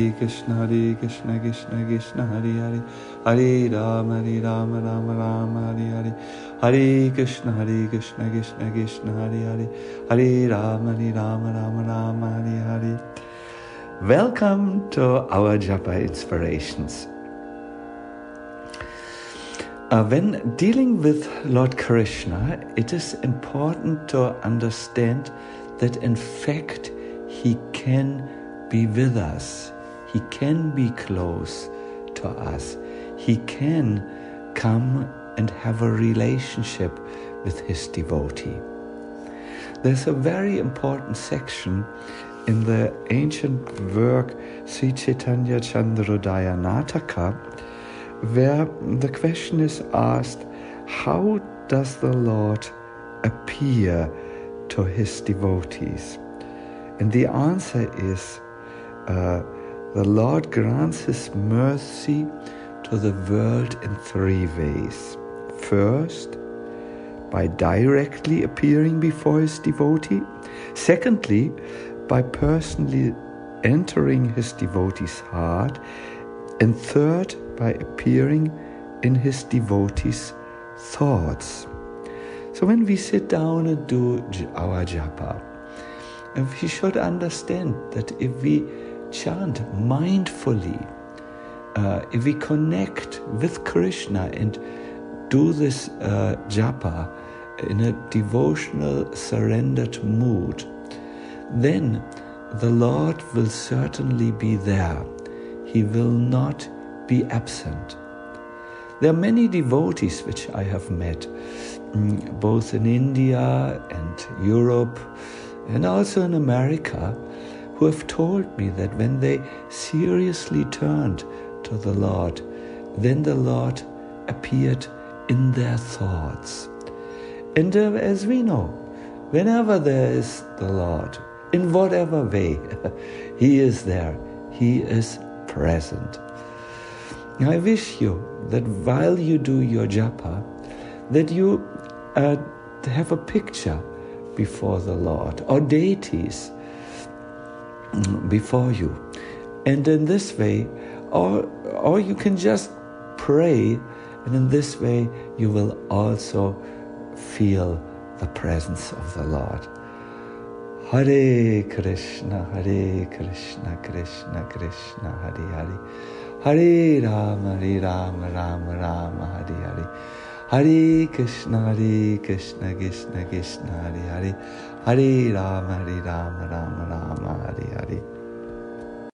Krishna Krishna Krishna Hare Hare, Hare Rama Rama Rama Hare Hare, Hare Krishna Krishna Krishna Hare Hare, Hare Rama Rama Hare Hare. Welcome to our Japa Inspirations. When dealing with Lord Krishna, it is important to understand that in fact He can be with us. He can be close to us. He can come and have a relationship with His devotee. There's a very important section in the ancient work Sri Chaitanya Chandrodaya Nataka, where the question is asked, how does the Lord appear to His devotees? And the answer is, the Lord grants His mercy to the world in three ways. First, by directly appearing before His devotee. Secondly, by personally entering His devotee's heart. And third, by appearing in His devotee's thoughts. So when we sit down and do our japa, we should understand that if we chant mindfully, if we connect with Krishna and do this japa in a devotional, surrendered mood, then the Lord will certainly be there. He will not be absent. There are many devotees which I have met, both in India and Europe and also in America, who have told me that when they seriously turned to the Lord, then the Lord appeared in their thoughts. And as we know, whenever there is the Lord, in whatever way, He is there, He is present. I wish you that while you do your japa, that you have a picture before the Lord, or deities before you. And in this way, or you can just pray, and in this way you will also feel the presence of the Lord. Hare Krishna, Krishna Krishna, Hare Hare, Hare Rama, Rama Rama, Hare Hare, Hare Krishna, Krishna Krishna, Hare Hare, Hare Rama, Rama Rama, Hare Hare.